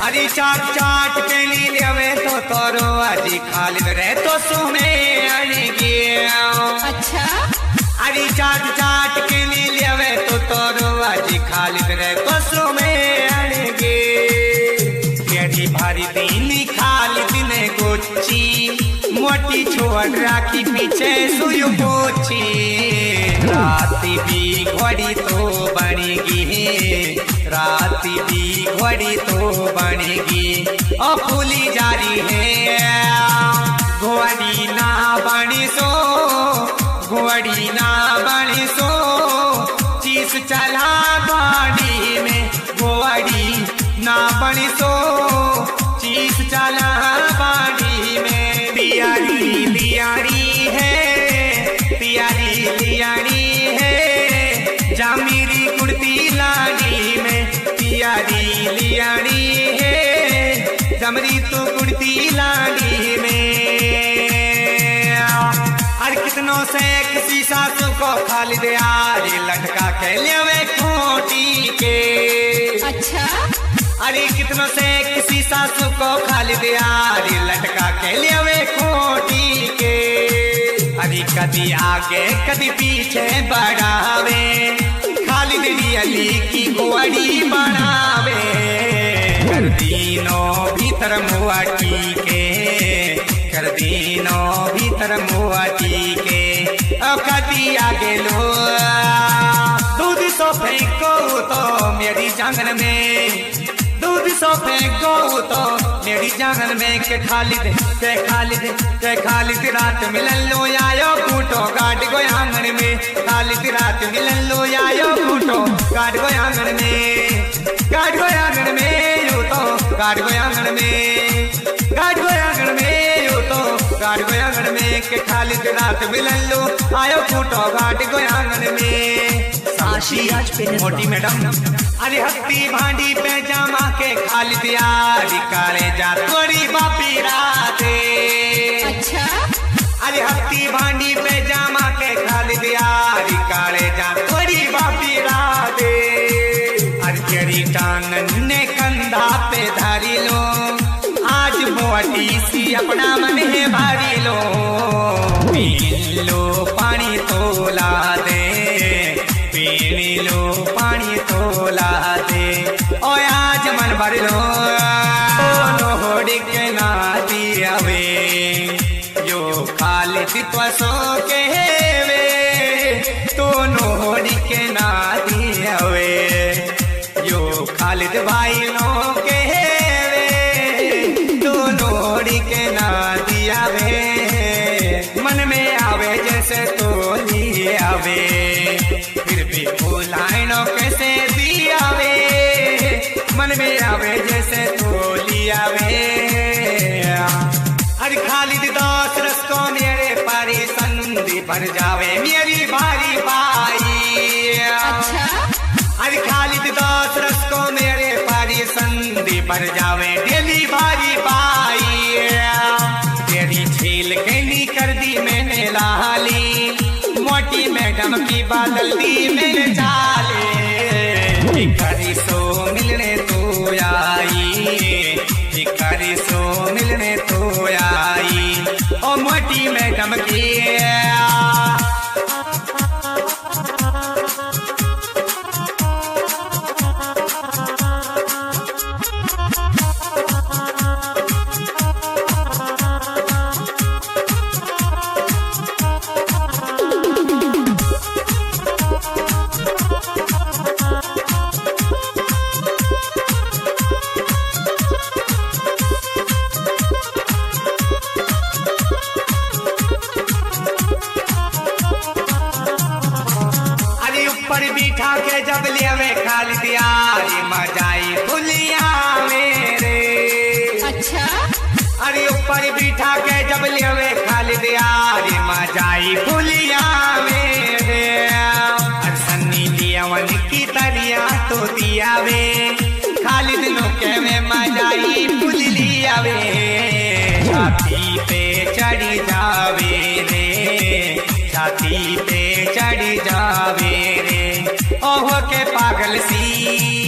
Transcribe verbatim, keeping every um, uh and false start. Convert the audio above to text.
अरे चाट चाट के ली लेवे तो तोरो अजी खालिद रे तो सुमे अड़गे। अच्छा अरे चाट चाट के ली लेवे तो तोरो अजी खालिद रे तो सुमे अड़गे। तेरी भारी दीनी खालिद ने गोची मोटी छोड़ राखी पीछे सुयु पोछी। रात भी घोड़ी तो बनेगी, रात भी घोड़ी तो बनेगी और फूली जारी है। घोड़ी ना बनी सो, घोड़ी ना बनी सो, चीस चला गाड़ी में। घोड़ी ना बनी सो, चीस चला गाड़ी में। पियारी लियारी है, पियारी लियारी है, जामीरी कुर्ती लाड़ी में। पियारी लियारी है, जमरी तो कुर्ती लाड़ी में। हर कितनों से किसी सासू को खालिद यारी लटका के लेवे खोटी के। अच्छा अरे कितनों से किसी सासू को खालिद यारी लटका के लेवे खोटी के। अरे कदी आगे कदी पीछे बढ़ावे, खालिद अली की घोड़ी बनावे। कर दीनो भीतर मुआटी के, कर दीनो भीतर मुआटी के। और कदी आगे लो दूध सो फेंको तो मेरी जांगन में, दूध सो फेंको तो मेरी जांगन में। के खालिद के खालिद के खालिद रात मिलन लो आयो कूटो गाट गो आंगन में। खालिद रात मिलन लो आयो कूटो गाट गो आंगन में, गाट गो आंगन में। यू तो गाट गो आंगन में, गाट गो आंगन में। यू तो गाट गो आंगन में। के खालिद रात मिलन लो आयो कूटो गाट गो आंगन में। साशी आज पे मोटी मैडम अरे हत्ती भांडी पे जामा के खालिद यारी काले जा तोरी बापी राते। अच्छा अरे हत्ती भांडी पे जामा के खालिद यारी काले जा तोरी बापी राते। अरे तेरी टांगन ने कंधा पे धारी लो, आज मोटी सी अपना मन है भारी लो। पी लो पानी तो ला दे, पीनी लो पानी तो ला दे। ओ आज मन भर लो होड़ी के नाती आवे, यो खालिद त्वसो के वे तो होड़ी के नाती आवे। यो खालिद भाई नो के वे तो होड़ी के नाती आवे। मन में आवे जैसे तो लिए आवे, फिर भी बुलाइनो कैसे दियावे। मन में आवे जैसे तो लियावे। हर खालिद दास रस को मेरे पारी संधि भर जावे मेरी भारी बाई। अच्छा हर खालिद दास रस को मेरे पारी संधि भर जावे डेली भारी बाई। तेरी झील कैली कर दी मैंने लाली, मोटी मैडम की बादल दी मैंने चाले। भिखारी सो मिलने तो आई, भिखारी सो मिलने तो आई ओ मोटी मैडम की। बिठा के जब लेवे खालिद यारी मजाई फुलिया मेरे। अच्छा अरे ऊपर बिठा के जब लेवे खालिद यारी मजाई फुलिया मेरे। सन्नी लियावन की तरिया तो दियावे, खालिद नोके में मजाई फुल लियावे। छाती पे चढ़ी जावे रे, छाती पे चढ़ जावे रे ओहो के पागल सी।